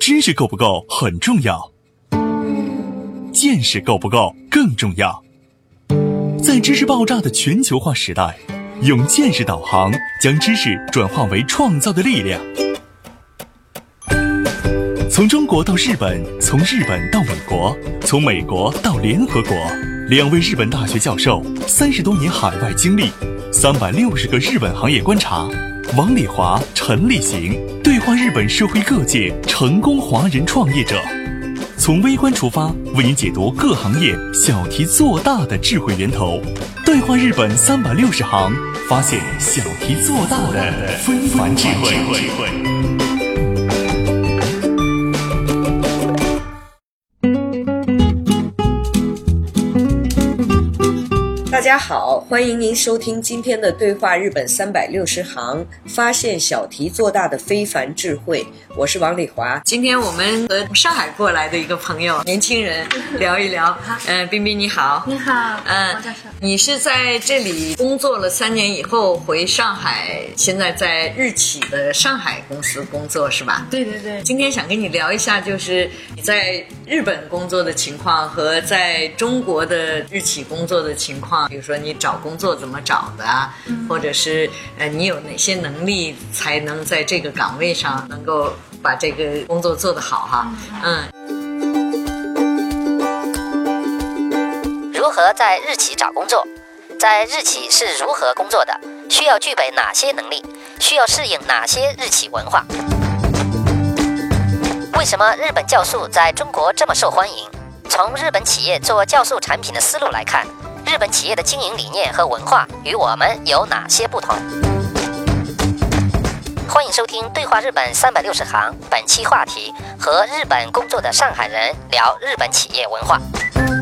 知识够不够很重要，见识够不够更重要。在知识爆炸的全球化时代，用见识导航，将知识转化为创造的力量。从中国到日本，从日本到美国，从美国到联合国，2位日本大学教授，30多年海外经历，360个日本行业观察，王礼华、陈立行对话日本社会各界成功华人创业者，从微观出发，为您解读各行业小题做大的智慧源头。对话日本360行，发现小题做大的非凡智慧。 大家好，欢迎您收听今天的对话日本360行，发现小题做大的非凡智慧。我是王礼华。今天我们和上海过来的一个朋友，年轻人聊一聊。彬彬你好。 你好，王教授。 你是在这里工作了3年以后回上海，现在在日企的上海公司工作是吧？ 对对对。 今天想跟你聊一下，就是你在日本工作的情况和在中国的日企工作的情况。比如说你找工作怎么找的啊，或者是你有哪些能力才能在这个岗位上能够把这个工作做得好哈。 如何在日企找工作？在日企是如何工作的？需要具备哪些能力？需要适应哪些日企文化？为什么日本酵素在中国这么受欢迎？从日本企业做酵素产品的思路来看，日本企业的经营理念和文化与我们有哪些不同？欢迎收听对话日本360行，本期话题：和日本工作的上海人聊日本企业文化。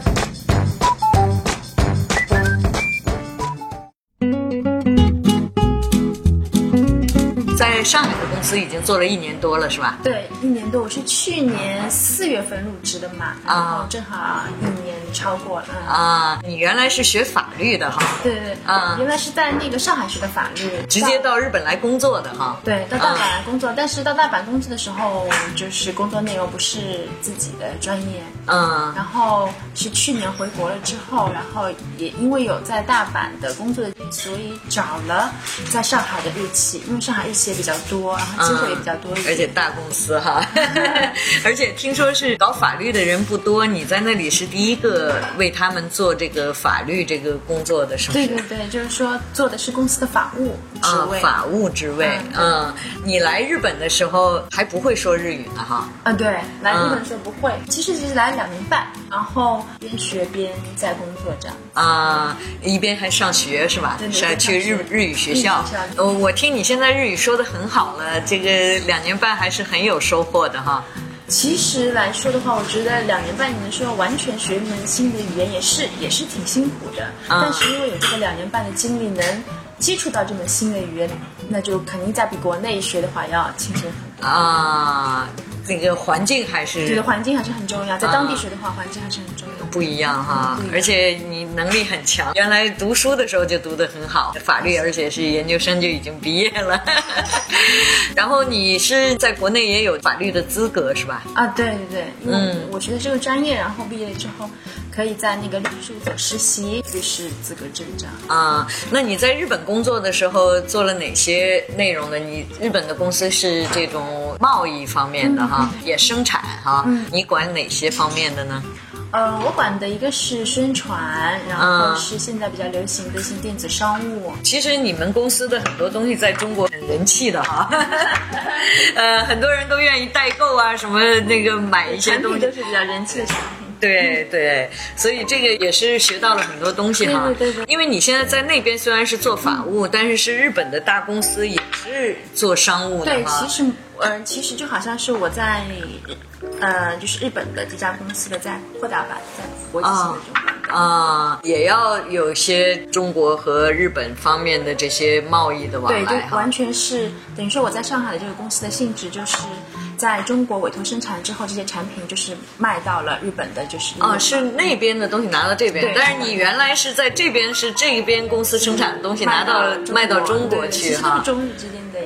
在上海的公司已经做了1年多了是吧？ 对，1年多。我是去年4月份入职的嘛，然后正好1年超过了。 你原来是学法律的哈？ 对对对。原来是在那个上海学的法律， 直接到日本来工作的哈？ 对，到大阪来工作。但是到大阪工作的时候，就是工作内容不是自己的专业。然后是去年回国了之后，然后也因为有在大阪的工作的，所以找了在上海的日企，因为上海日企也比较多，然后机会也比较多一点， 而且大公司哈。而且听说是搞法律的人不多，你在那里是第一个为他们做这个法律这个工作的，是不是？ 对对对，就是说做的是公司的法务职位。 法务职位。你来日本的时候还不会说日语呢哈？ 对，来日本的时候不会。其实来了2年半，然后边学边在工作这样。 一边还上学是吧？ 对， 是去日语学校。我听你现在日语说得很好了，这个2年半还是很有收获的哈。 其实来说的话，我觉得2年半你能说完全学一门新的语言也是挺辛苦的。但是因为有这个2年半的经历，能接触到这门新的语言，那就肯定在比国内学的话要轻松很多。 这个环境还是， 觉得环境还是很重要，在当地学的话，环境还是很重要。 不一样哈，而且你能力很强，原来读书的时候就读得很好，法律而且是研究生就已经毕业了。然后你是在国内也有法律的资格是吧？ 对对对，因为我学的这个专业，然后毕业之后可以在那个律师事务所实习，律师资格证这样。 那你在日本工作的时候做了哪些内容呢？你日本的公司是这种贸易方面的哈，也生产哈，你管哪些方面的呢？ 我管的一个是宣传，然后是现在比较流行的一些电子商务。 其实你们公司的很多东西在中国很人气的哈，很多人都愿意代购啊，什么那个买一些东西都是比较人气的产品。 对对，所以这个也是学到了很多东西哈。 对。因为你现在在那边虽然是做法务，但是日本的大公司也是做商务的哈。 对，其实就好像是我在就是日本的这家公司的在扩大版，在国际性的这种也要有些中国和日本方面的这些贸易的往来。 对，就完全是等于说我在上海的这个公司的性质就是在中国委托生产之后，这些产品就是卖到了日本的，就是是那边的东西拿到这边，但是你原来是在这边是这边公司生产的东西卖到中国去哈， 是中日之间的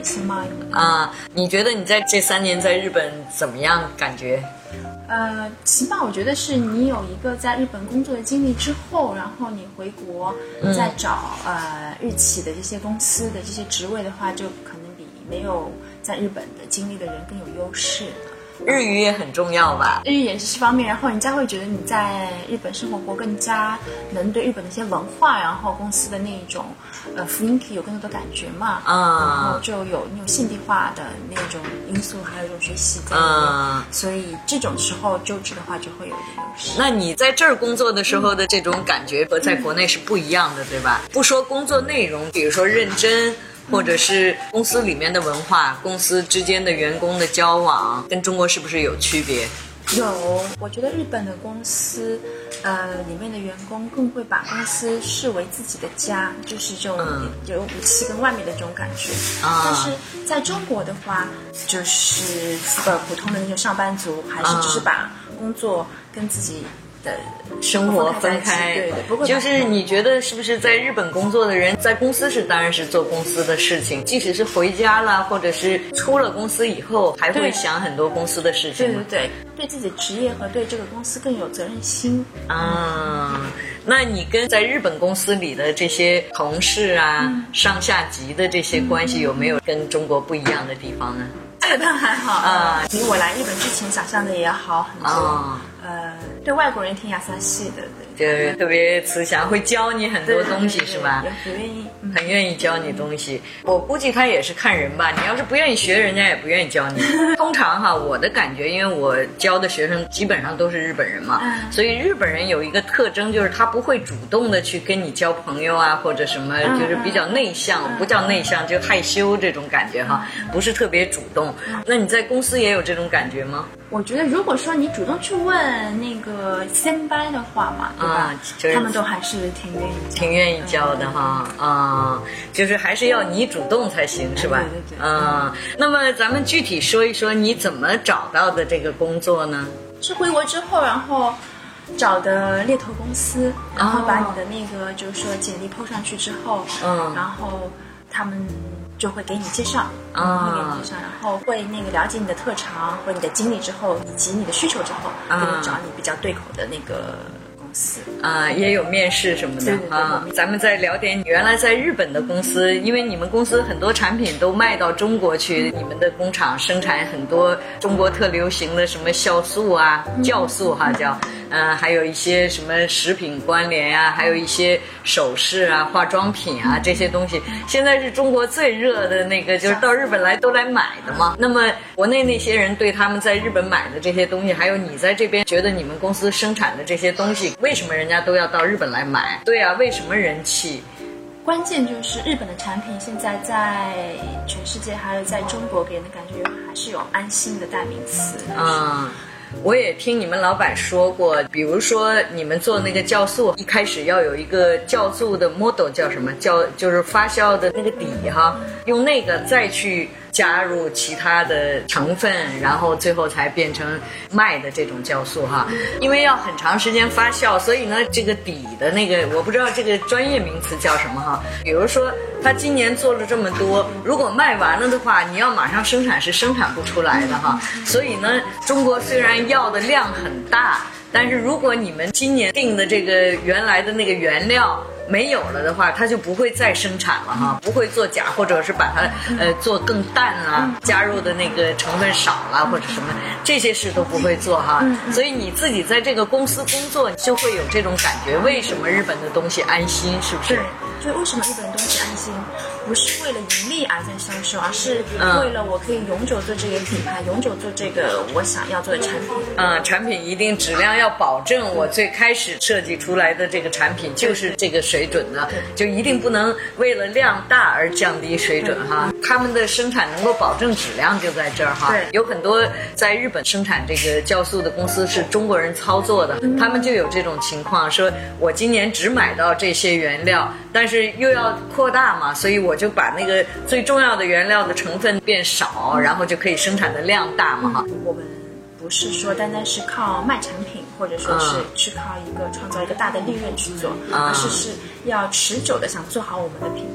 一些贸易啊。你觉得你在这3年在日本怎么样？感觉？ 起码我觉得是你有一个在日本工作的经历之后，然后你回国再找日企的这些公司的这些职位的话，就可能比没有在日本的经历的人更有优势。 日语也很重要吧？ 日语也是方面，然后人家会觉得你在日本生活过，更加能对日本的一些文化，然后公司的那种雰囲気有更多的感觉嘛。然后就有那种现地化的那种因素，还有一种学习在里面。所以这种时候就职的话，就会有一点优势。 那你在这儿工作的时候的这种感觉和在国内是不一样的，对吧？不说工作内容，比如说认真。或者是公司里面的文化，公司之间的员工的交往，跟中国是不是有区别？ 有，我觉得日本的公司，里面的员工更会把公司视为自己的家，就是这种有武器跟外面的这种感觉。但是在中国的话，就是普通的那种上班族，还是只是把工作跟自己的生活分开。 对对，不过就是你觉得是不是在日本工作的人，在公司是当然是做公司的事情，即使是回家了，或者是出了公司以后，还会想很多公司的事情。 对对对，对自己的职业和对这个公司更有责任心。 那你跟在日本公司里的这些同事啊、上下级的这些关系，有没有跟中国不一样的地方呢？ 这个倒还好比我来日本之前想象的也好很多。对外国人挺亚萨系的， 对，就特别慈祥，会教你很多东西，是吧？很愿意教你东西。我估计他也是看人吧，你要是不愿意学，人家也不愿意教你。通常我的感觉，因为我教的学生基本上都是日本人嘛，所以日本人有一个特征，就是他不会主动的去跟你交朋友啊，或者什么，就是比较内向，不叫内向，就害羞这种感觉不是特别主动。那你在公司也有这种感觉吗？ 我觉得如果说你主动去问那个先班的话嘛，对吧？他们都还是挺愿意教的就是还是要你主动才行，是吧？ 对。 那么咱们具体说一说你怎么找到的这个工作呢？ 是回国之后，然后找的猎头公司，然后把你的那个就是说简历 po 上去之后，然后他们就会给你介绍，然后会那个了解你的特长或你的经历之后，以及你的需求之后，给你找你比较对口的那个公司。 也有面试什么的。 对。 咱们再聊点你原来在日本的公司，因为你们公司很多产品都卖到中国去，你们的工厂生产很多中国特流行的什么酵素啊、酵素叫。还有一些什么食品关联啊，还有一些首饰啊、化妆品啊这些东西，现在是中国最热的那个，就是到日本来都来买的嘛。那么国内那些人对他们在日本买的这些东西，还有你在这边觉得你们公司生产的这些东西，为什么人家都要到日本来买？对啊，为什么人气？ 关键就是日本的产品现在在全世界还有在中国给人的感觉还是有安心的代名词。 我也听你们老板说过，比如说你们做那个酵素，一开始要有一个酵素的 model 叫什么？就是发酵的那个底用那个再去加入其他的成分，然后最后才变成卖的这种酵素因为要很长时间发酵，所以呢这个底的那个我不知道这个专业名词叫什么比如说他今年做了这么多，如果卖完了的话，你要马上生产是生产不出来的所以呢中国虽然要的量很大，但是如果你们今年定的这个原来的那个原料没有了的话，它就不会再生产了不会做假，或者是把它做更淡加入的那个成分少了或者什么，这些事都不会做所以你自己在这个公司工作就会有这种感觉，为什么日本的东西安心，是不是？ 对，就为什么日本的东西安心，不是为了盈利而在销售，而是为了我可以永久做这个品牌，永久做这个我想要做的产品。 产品一定质量要保证，我最开始设计出来的这个产品就是这个水准的，就一定不能为了量大而降低水准他们的生产能够保证质量就在这儿有很多在日本生产这个酵素的公司是中国人操作的，他们就有这种情况，说我今年只买到这些原料，但是又要扩大嘛，所以我就把那个最重要的原料的成分变少，然后就可以生产的量大嘛我们不是说单单是靠卖产品，或者说是去靠一个创造一个大的利润去做，而是要持久的想做好我们的品牌。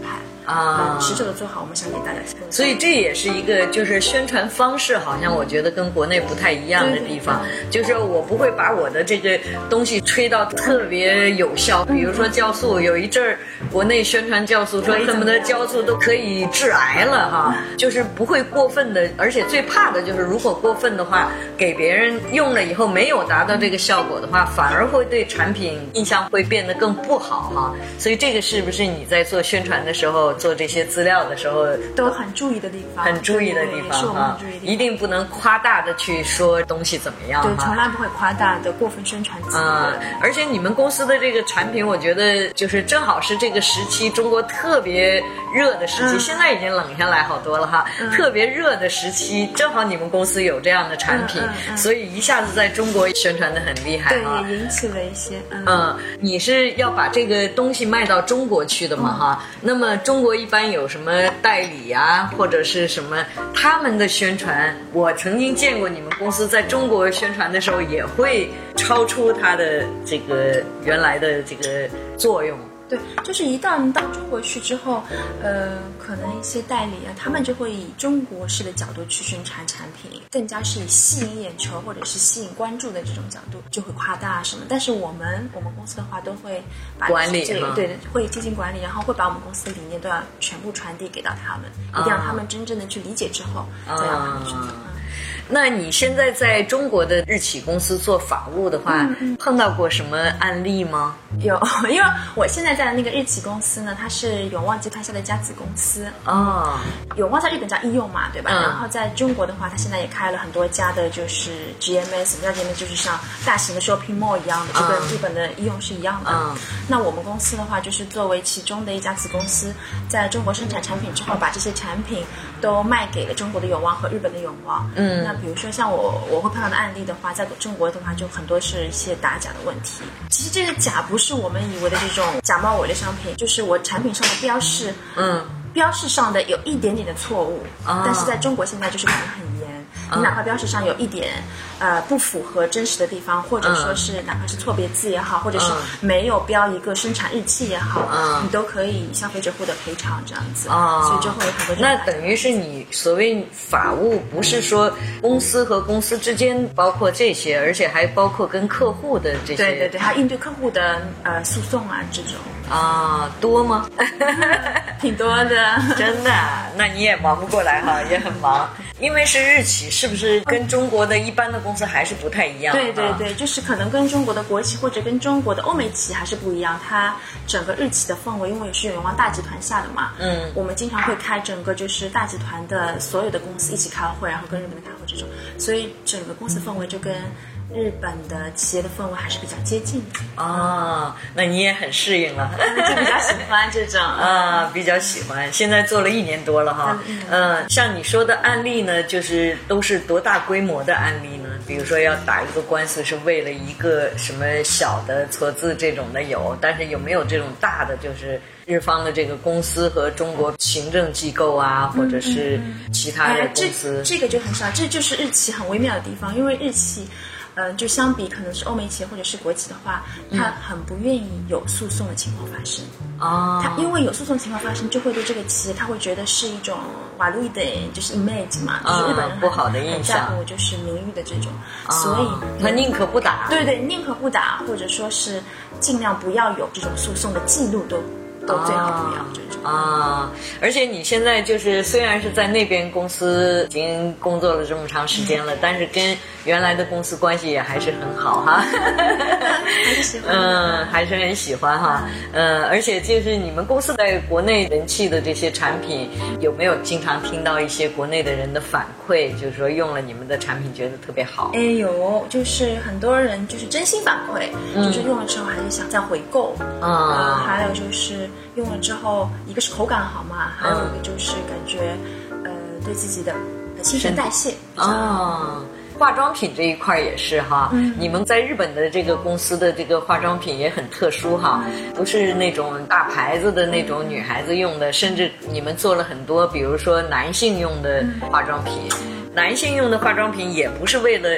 持久的做好我们想给大家提供的。 所以这也是一个就是宣传方式，好像我觉得跟国内不太一样的地方，就是我不会把我的这个东西吹到特别有效。比如说酵素，有一阵儿国内宣传酵素说恨不得酵素都可以致癌了哈，就是不会过分的，而且最怕的就是如果过分的话，给别人用了以后没有达到这个效果的话，反而会对产品印象会变得更不好哈。所以这个是不是你在做宣传的时候，做这些资料的时候都很注意的地方？ 很注意的地方哈，一定不能夸大的去说东西怎么样。 对，从来不会夸大的过分宣传自己。 而且你们公司的这个产品，我觉得就是正好是这个时期中国特别热的时期，现在已经冷下来好多了哈。特别热的时期，正好你们公司有这样的产品，所以一下子在中国宣传的很厉害哈。 对，也引起了一些你是要把这个东西卖到中国去的嘛哈？那么中国一般有什么代理啊，或者是什么他们的宣传？我曾经见过你们公司在中国宣传的时候，也会超出它的这个原来的这个作用。 对，就是一旦到中国去之后，可能一些代理啊，他们就会以中国式的角度去宣传产品，更加是以吸引眼球或者是吸引关注的这种角度，就会夸大什么。但是我们公司的话，都会把管理对，会进行管理，然后会把我们公司的理念都要全部传递给到他们，一定让他们真正的去理解之后，再让他们去做。 那你现在在中国的日企公司做法务的话，碰到过什么案例吗？ 有，因为我现在在的那个日企公司呢，它是永旺集团下的一家子公司。永旺在日本叫医用嘛，对吧？然后在中国的话，它现在也开了很多家的，就是 GMS， 什么叫 GMS？ 就是像大型的 shopping mall 一样的，就跟日本的医用是一样的。那我们公司的话，就是作为其中的一家子公司，在中国生产产品之后，把这些产品都卖给了中国的永旺和日本的永旺。那比如说像我会碰到的案例的话，在中国的话就很多是一些打假的问题。其实这个假不是我们以为的这种假冒伪劣商品，就是我产品上的标示，标示上的有一点点的错误，但是在中国现在就是管得很严。你哪怕标识上有一点不符合真实的地方，或者说是哪怕是错别字也好，或者是没有标一个生产日期也好，你都可以消费者获得赔偿这样子。所以就会有很多。 那等于是你所谓法务，不是说公司和公司之间包括这些，而且还包括跟客户的这些。 对，还应对客户的诉讼啊这种。 多吗？ 挺多的， 真的。那你也忙不过来哈，也很忙。因为是日企，是不是跟中国的一般的公司还是不太一样？ 对，就是可能跟中国的国企或者跟中国的欧美企还是不一样。它整个日企的氛围，因为是永旺大集团下的嘛，我们经常会开整个就是大集团的所有的公司一起开会，然后跟日本的开会这种，所以整个公司氛围就跟日本的企业的氛围还是比较接近的。 那你也很适应了， 就比较喜欢这种比较喜欢。现在做了1年多了哈。像你说的案例呢，就是都是多大规模的案例呢？比如说要打一个官司是为了一个什么小的错字这种的有，但是有没有这种大的，就是日方的这个公司和中国行政机构啊，或者是其他的公司？ 这个就很少，这就是日企很微妙的地方，因为日企就相比可能是欧美企业或者是国企的话，他很不愿意有诉讼的情况发生。他因为有诉讼情况发生，就会对这个企业他会觉得是一种瓦路的，就是 image 嘛，就是日本人不好的印象， 很在乎就是名誉的这种，所以他宁可不打。 对，宁可不打，或者说是尽量不要有这种诉讼的记录都最好不要这种。 而且你现在就是虽然是在那边公司已经工作了这么长时间了，但是跟原来的公司关系也还是很好哈。 还是喜欢。 还是很喜欢哈。而且就是你们公司在国内人气的这些产品，有没有经常听到一些国内的人的反馈，就是说用了你们的产品觉得特别好？ 有，就是很多人就是真心反馈，就是用了之后还是想再回购。还有就是用了之后，一个是口感好嘛，还有一个就是感觉对自己的新陈代谢化妆品这一块也是哈，你们在日本的这个公司的这个化妆品也很特殊哈，不是那种大牌子的那种女孩子用的，甚至你们做了很多，比如说男性用的化妆品，男性用的化妆品也不是为了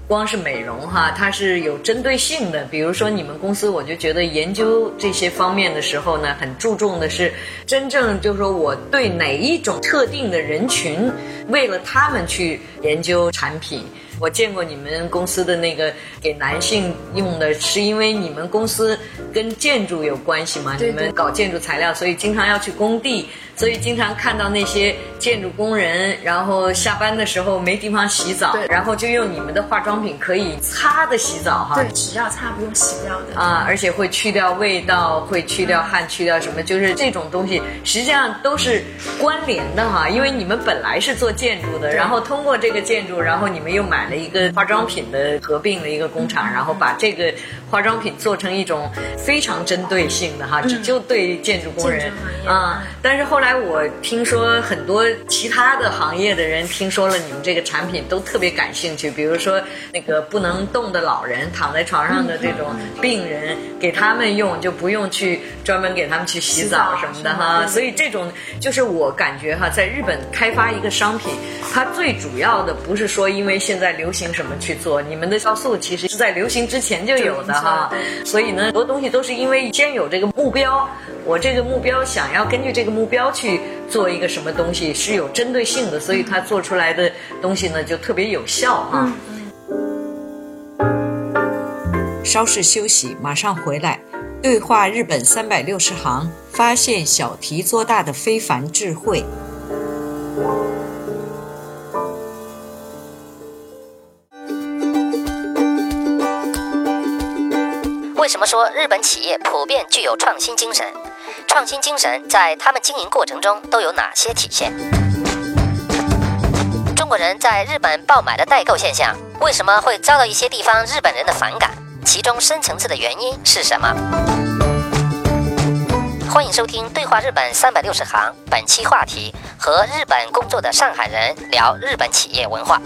光是美容哈，它是有针对性的。比如说你们公司，我就觉得研究这些方面的时候呢，很注重的是真正就是说我对哪一种特定的人群，为了他们去研究产品。我见过你们公司的那个给男性用的，是因为你们公司跟建筑有关系吗？ 对， 你们搞建筑材料，所以经常要去工地，所以经常看到那些建筑工人，然后下班的时候没地方洗澡，然后就用你们的化妆品可以擦的洗澡哈。 对，只要擦不用洗掉的啊，而且会去掉味道，会去掉汗，去掉什么，就是这种东西实际上都是关联的哈，因为你们本来是做建筑的，然后通过这个建筑，然后你们又买了一个化妆品的合并的一个工厂，然后把这个化妆品做成一种非常针对性的哈，只就对建筑工人啊。但是后来我听说很多其他的行业的人听说了你们这个产品都特别感兴趣，比如说那个不能动的老人，躺在床上的这种病人，给他们用就不用去专门给他们去洗澡什么的哈。所以这种就是我感觉哈，在日本开发一个商品，它最主要的不是说因为现在流行什么去做，你们的酵素其实是在流行之前就有的哈。所以呢，很多东西都是因为先有这个目标，我这个目标想要根据这个目标去做一个什么东西是有针对性的，所以它做出来的东西呢就特别有效哈。稍事休息，马上回来。对话日本360行，发现小题做大的非凡智慧。 为什么说日本企业普遍具有创新精神？创新精神在他们经营过程中都有哪些体现？中国人在日本爆买的代购现象，为什么会遭到一些地方日本人的反感？其中深层次的原因是什么？欢迎收听《对话日本360行》，本期话题：和日本工作的上海人聊日本企业文化。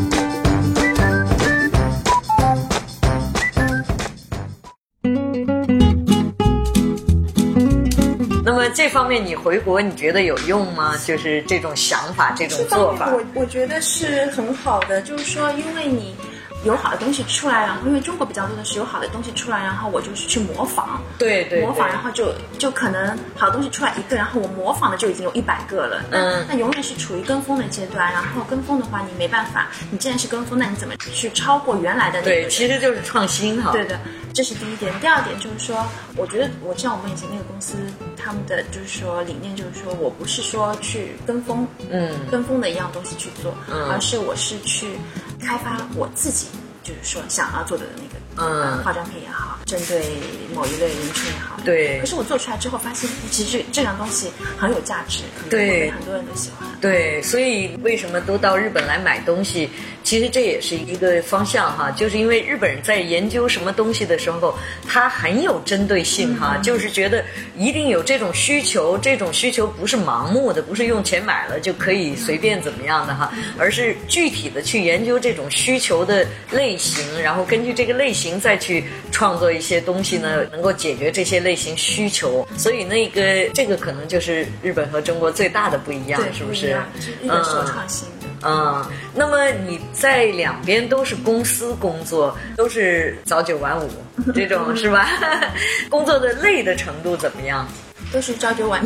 那么这方面你回国你觉得有用吗？就是这种想法，这种做法。 我觉得是很好的，就是说因为你有好的东西出来，然后因为中国比较多的是有好的东西出来，然后我就是去模仿，对，模仿，然后就可能好东西出来一个，然后我模仿的就已经有100个了，那永远是处于跟风的阶段，然后跟风的话你没办法，你既然是跟风，那你怎么去超过原来的那个？ 对，其实就是创新哈。 对的，这是第一点。第二点就是说，我觉得像我们以前那个公司，他们的就是说理念就是说我不是说去跟风，跟风的一样东西去做，而是我是去开发我自己就是说想要做的那个化妆品也好，针对某一类人群也好， 对。 可是我做出来之后发现，其实这样东西很有价值， 对， 很多人都喜欢。 对，所以为什么都到日本来买东西？其实这也是一个方向哈，就是因为日本人在研究什么东西的时候，他很有针对性哈，就是觉得一定有这种需求，这种需求不是盲目的，不是用钱买了就可以随便怎么样的哈，而是具体的去研究这种需求的类型，然后根据这个类型再去创作一些东西呢，能够解决这些类型需求。所以这个可能就是日本和中国最大的不一样，是不是？ 日本是有创新的。 那么你在两边都是公司工作，都是早9晚5这种是吧？工作的累的程度怎么样？ 都是朝9晚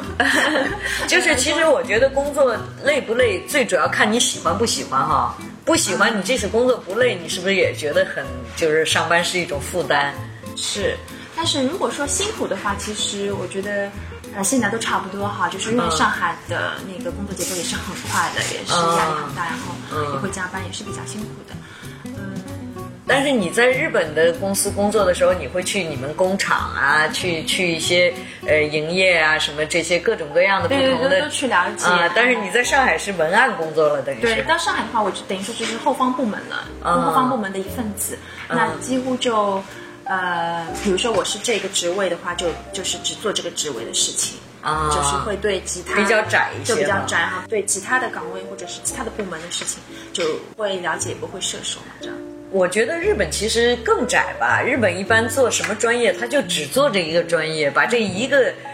6。 就是其实我觉得工作累不累，最主要看你喜欢不喜欢哈。不喜欢你即使工作不累，你是不是也觉得就是上班是一种负担？ 是，但是如果说辛苦的话，其实我觉得现在都差不多哈，就是因为上海的那个工作节奏也是很快的，也是压力很大，然后也会加班，也是比较辛苦的。 但是你在日本的公司工作的时候，你会去你们工厂啊，去一些营业啊什么这些各种各样的不同的都去了解但是你在上海是文案工作了，等于是。 对，到上海的话，我就等于说就是后方部门了，后方部门的一份子，那几乎就比如说我是这个职位的话，就是只做这个职位的事情。就是会对其他比较窄一些， 就比较窄哈，对其他的岗位或者是其他的部门的事情就会了解，不会射手嘛，这样。 我觉得日本其实更窄吧，日本一般做什么专业，他就只做这一个专业，把这一个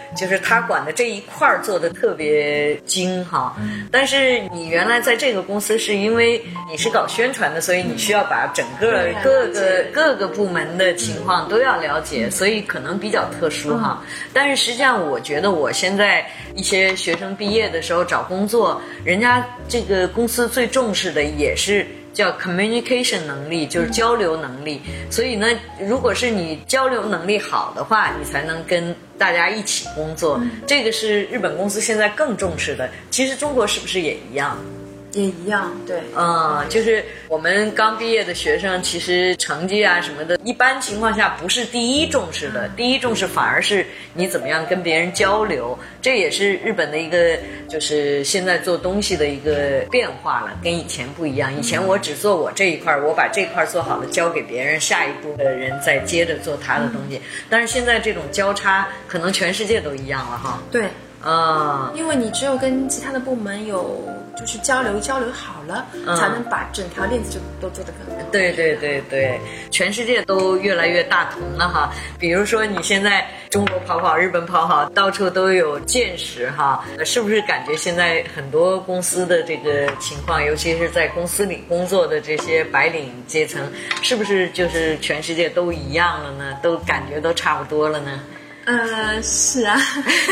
就是他管的这一块做的特别精哈。但是你原来在这个公司是因为你是搞宣传的，所以你需要把整个各个部门的情况都要了解，所以可能比较特殊哈。但是实际上我觉得我现在一些学生毕业的时候找工作，人家这个公司最重视的也是叫 communication 能力，就是交流能力。所以呢，如果是你交流能力好的话，你才能跟大家一起工作。这个是日本公司现在更重视的。其实中国是不是也一样？ 也一样，对。 就是我们刚毕业的学生，其实成绩啊什么的，一般情况下不是第一重视的，第一重视反而是你怎么样跟别人交流。这也是日本的一个，就是现在做东西的一个变化了，跟以前不一样。以前我只做我这一块，我把这块做好了交给别人，下一步的人再接着做他的东西。但是现在这种交叉，可能全世界都一样了哈。 对。因为你只有跟其他的部门有就是交流好了，才能把整条链子就都做得更好。 对，全世界都越来越大同了哈。比如说你现在中国跑跑，日本跑跑，到处都有见识哈。是不是感觉现在很多公司的这个情况，尤其是在公司里工作的这些白领阶层，是不是就是全世界都一样了呢？都感觉都差不多了呢？ 是啊。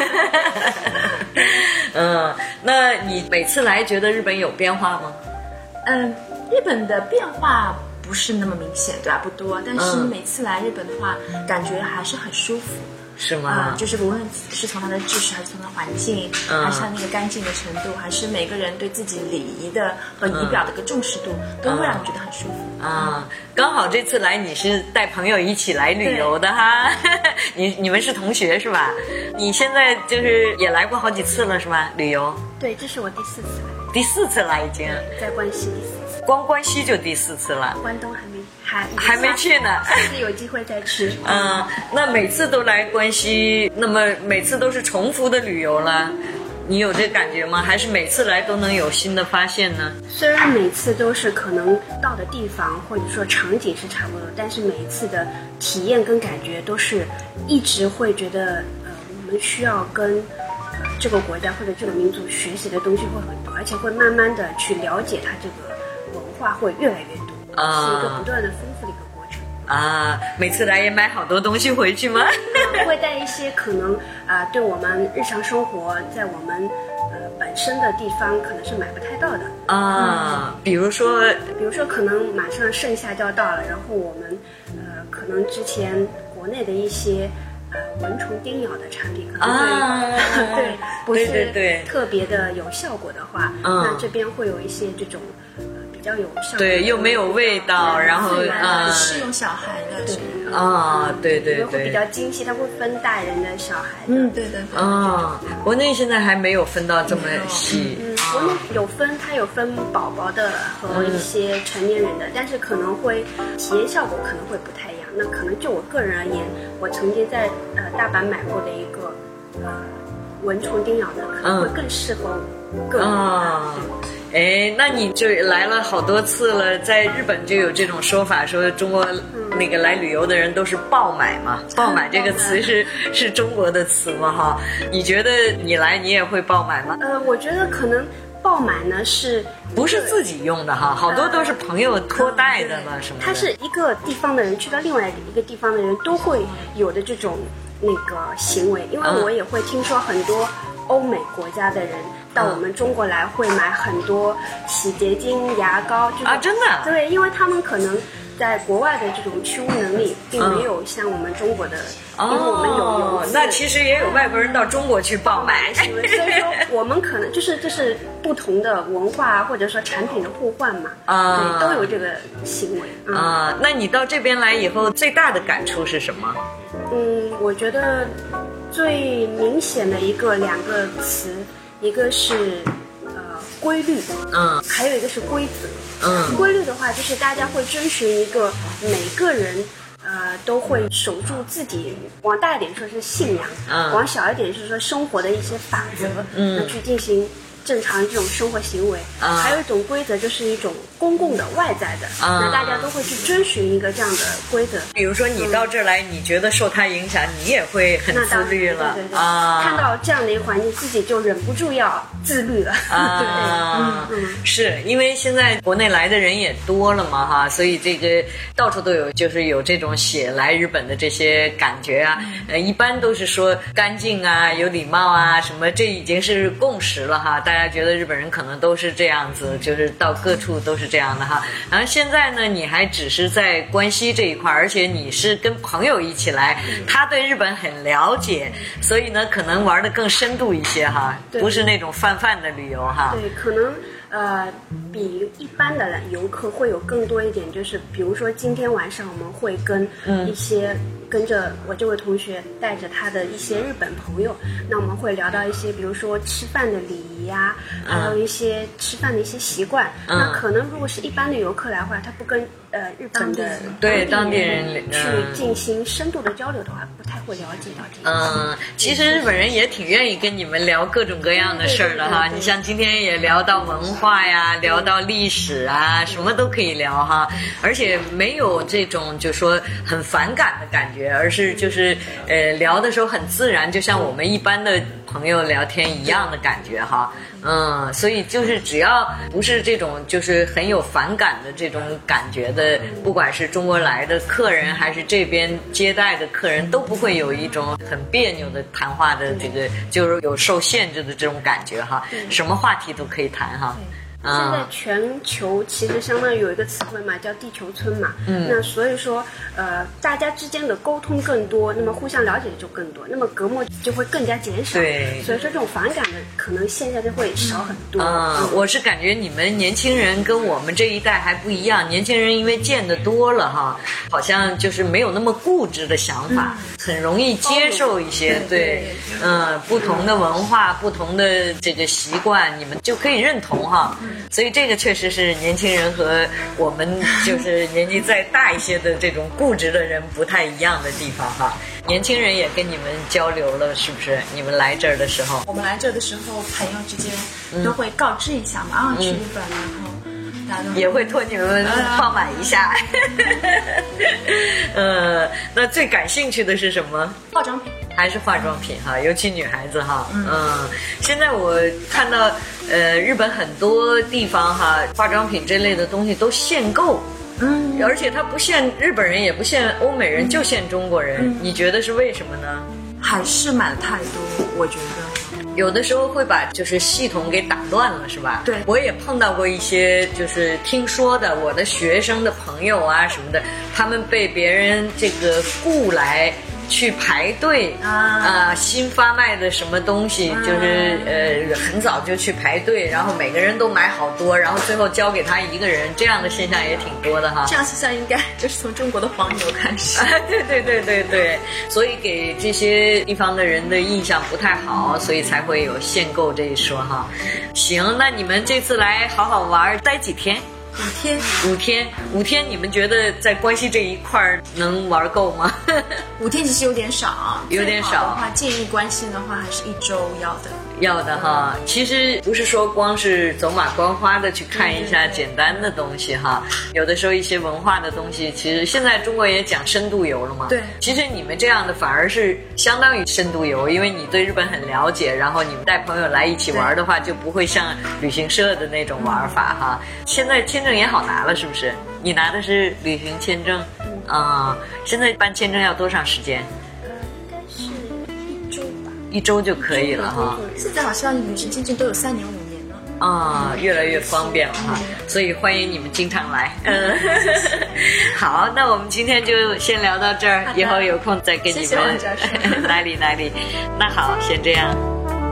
那你每次来觉得日本有变化吗？ 日本的变化不是那么明显，对吧？不多，但是你每次来日本的话，感觉还是很舒服。 是吗？ 就是无论是从它的知识，还是从它的环境，还是它那个干净的程度，还是每个人对自己礼仪的和仪表的一个重视度，都会让你觉得很舒服。 刚好这次来你是带朋友一起来旅游的哈。你们是同学是吧？你现在就是也来过好几次了是吧？旅游？ 对，这是我第4次来。 第4次了已经。 在关西第4次。 光关西就第4次了。 关东还没去呢， 下次有机会再去。 那每次都来关西，那么每次都是重复的旅游了，你有这感觉吗？还是每次来都能有新的发现呢？ 虽然每次都是可能到的地方或者说场景是差不多，但是每一次的体验跟感觉都是一直会觉得我们需要跟这个国家或者这个民族学习的东西会很多，而且会慢慢的去了解它这个文化会越来越多。是一个不断的丰富的一个过程每次来也买好多东西回去吗？ 会带一些可能对我们日常生活在我们本身的地方可能是买不太到的比如说可能马上盛夏就要到了，然后我们可能之前国内的一些蚊虫叮咬的产品可能会对不是特别的有效果的话，那这边会有一些这种比较有效果， 对，又没有味道，然后适用小孩的， 对， 会比较精细，它会分大人的、小孩的， 对。 国内现在还没有分到这么细， 国内有分，它有分宝宝的和一些成年人的，但是可能会体验效果可能会不太一样。那可能就我个人而言，我曾经在大阪买过的一个蚊虫叮咬的，可能会更适合个人。 那你就来了好多次了，在日本就有这种说法，说中国那个来旅游的人都是爆买嘛，爆买这个词是中国的词嘛哈？你觉得你来你也会爆买吗？ 我觉得可能爆买呢不是自己用的哈，好多都是朋友托带的了什么的。 它是一个地方的人去到另外一个地方的人都会有的这种那个行为，因为我也会听说很多欧美国家的人到我们中国来会买很多洗洁精、牙膏， 真的？ 对，因为他们可能在国外的这种驱污能力并没有像我们中国的，因为我们有那其实也有外国人到中国去爆买， 所以说我们可能这是不同的文化或者说产品的互换嘛，对，都有这个行为那你到这边来以后最大的感触是什么？ 我觉得最明显的两个词，一个是规律，还有一个是规则。规律的话就是大家会遵循一个每个人都会守住自己，往大一点说是信仰，往小一点是说生活的一些法则，那去进行正常这种生活行为。还有一种规则就是一种公共的外在的，那大家都会去遵循一个这样的规则。 比如说你到这儿来，你觉得受它影响，你也会很自律了。 对，看到这样的一个环境，自己就忍不住要自律了。 是因为现在国内来的人也多了嘛哈，所以这个到处都有，就是有这种写来日本的这些感觉啊。一般都是说干净啊，有礼貌啊，什么这已经是共识了哈。大家觉得日本人可能都是这样子，就是到各处都是这样的哈。然后现在呢，你还只是在关西这一块，而且你是跟朋友一起来，他对日本很了解，所以呢，可能玩得更深度一些哈，不是那种泛的旅游哈。 对，可能比一般的游客会有更多一点，就是比如说今天晚上我们会跟一些跟着我这位同学带着他的一些日本朋友，那我们会聊到一些比如说吃饭的礼仪啊，还有一些吃饭的一些习惯。那可能如果是一般的游客来的话，他不跟日本的当地人去进行深度的交流的话，不太会了解到这个。 其实日本人也挺愿意跟你们聊各种各样的事儿的哈。你像今天也聊到文化呀，聊到历史啊，什么都可以聊哈。而且没有这种就说很反感的感觉，而是就是聊的时候很自然，就像我们一般的朋友聊天一样的感觉哈。所以就是只要不是这种就是很有反感的这种感觉的，不管是中国来的客人还是这边接待的客人，都不会有一种很别扭的谈话的这个就是有受限制的这种感觉哈，什么话题都可以谈哈。 现在全球其实相当于有一个词汇嘛，叫地球村嘛。那所以说，大家之间的沟通更多，那么互相了解就更多，那么隔膜就会更加减少。 对， 所以说这种反感的可能现在就会少很多。 我是感觉你们年轻人跟我们这一代还不一样，年轻人因为见得多了哈，好像就是没有那么固执的想法，很容易接受一些。对，不同的文化、不同的这个习惯，你们就可以认同哈。所以这个确实是年轻人和我们就是年纪再大一些的这种固执的人不太一样的地方哈。年轻人也跟你们交流了，是不是？你们来这儿的时候， 我们来这儿的时候，朋友之间都会告知一下嘛，去日本，然后大家都也会托你们放满一下。那最感兴趣的是什么？ 化妆品。 还是化妆品哈，尤其女孩子哈。现在我看到日本很多地方哈，化妆品这类的东西都限购。而且它不限日本人，也不限欧美人，就限中国人。你觉得是为什么呢？ 还是买的太多，我觉得。 有的时候会把就是系统给打乱了，是吧？ 对， 我也碰到过一些就是听说的我的学生的朋友啊什么的，他们被别人这个雇来去排队新发卖的什么东西，就是很早就去排队，然后每个人都买好多，然后最后交给他一个人，这样的现象也挺多的哈。 这样现象应该就是从中国的黄牛开始。 对，所以给这些地方的人的印象不太好，所以才会有限购这一说哈。行，那你们这次来好好玩，待几天？5天，你们觉得在关西这一块能玩够吗 ？5天其实有点少， 有点少的话，建议关西的话还是1周要的哈。其实不是说光是走马观花的去看一下简单的东西哈，有的时候一些文化的东西，其实现在中国也讲深度游了嘛。 对， 其实你们这样的反而是相当于深度游，因为你对日本很了解，然后你们带朋友来一起玩的话，就不会像旅行社的那种玩法哈。现在签证也好拿了，是不是？你拿的是旅行签证？现在办签证要多长时间？ 应该是1周吧。 1周就可以了哈。 现在好像旅行签证都有3年5年了。 越来越方便了哈，所以欢迎你们经常来。好，那我们今天就先聊到这儿，以后有空再跟你们哪里。那好，先这样。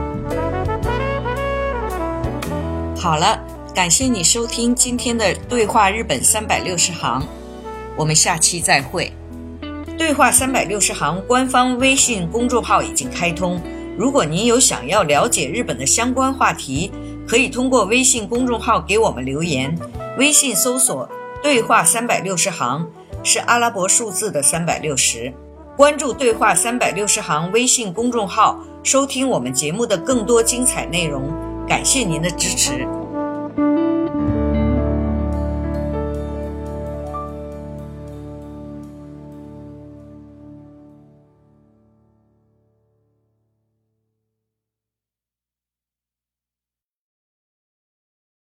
好了，感谢你收听今天的对话日本360行，我们下期再会。对话360行官方微信公众号已经开通，如果您有想要了解日本的相关话题，可以通过微信公众号给我们留言。微信搜索对话360行，是阿拉伯数字的360。关注对话360行微信公众号，收听我们节目的更多精彩内容。 感谢您的支持。